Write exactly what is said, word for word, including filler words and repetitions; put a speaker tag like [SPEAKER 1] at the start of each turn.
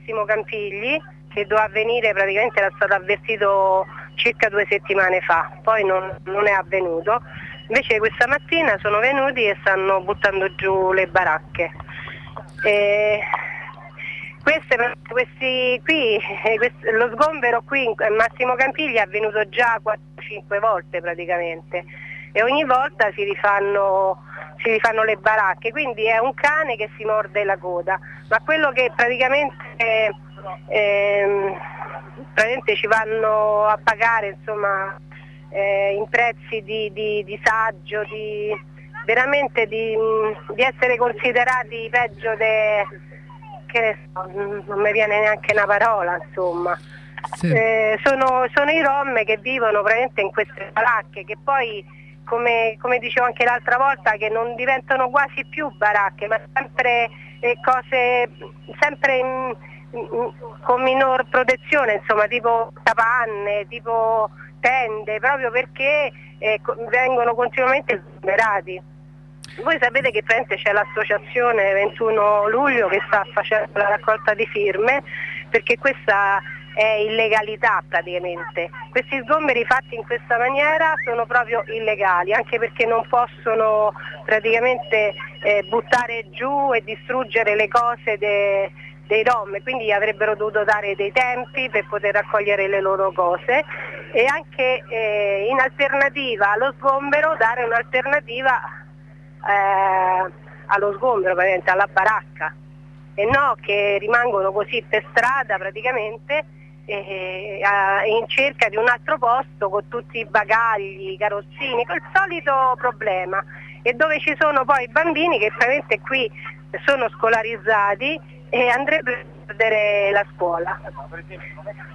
[SPEAKER 1] Massimo Campigli, che doveva venire, praticamente era stato avvertito circa due settimane fa, poi non, non è avvenuto. Invece questa mattina sono venuti e stanno buttando giù le baracche. E queste, questi qui, questi, lo sgombero qui in Massimo Campigli è avvenuto già quattro cinque volte praticamente, e ogni volta si rifanno, si rifanno le baracche, quindi è un cane che si morde la coda. Ma quello che praticamente, eh, eh, praticamente ci vanno a pagare, insomma, eh, in prezzi di, di, di saggio, di, veramente di, di essere considerati peggio de, che ne so, non mi viene neanche una parola, insomma. Sì. Eh, sono, sono i rom che vivono praticamente in queste baracche, che poi, come, come dicevo anche l'altra volta, che non diventano quasi più baracche, ma sempre eh, cose sempre in, in, con minor protezione, insomma, tipo capanne, tipo tende, proprio perché eh, vengono continuamente sgomberati. Voi sapete che c'è l'associazione ventuno luglio che sta facendo la raccolta di firme, perché questa è illegalità praticamente. Questi sgomberi fatti in questa maniera sono proprio illegali, anche perché non possono praticamente eh, buttare giù e distruggere le cose de, dei rom, quindi avrebbero dovuto dare dei tempi per poter raccogliere le loro cose, e anche eh, in alternativa allo sgombero dare un'alternativa eh, allo sgombero, praticamente alla baracca, e no che rimangono così per strada praticamente eh, in cerca di un altro posto con tutti i bagagli, i carrozzini, col solito problema, e dove ci sono poi bambini che praticamente qui sono scolarizzati e andrebbero a perdere la scuola.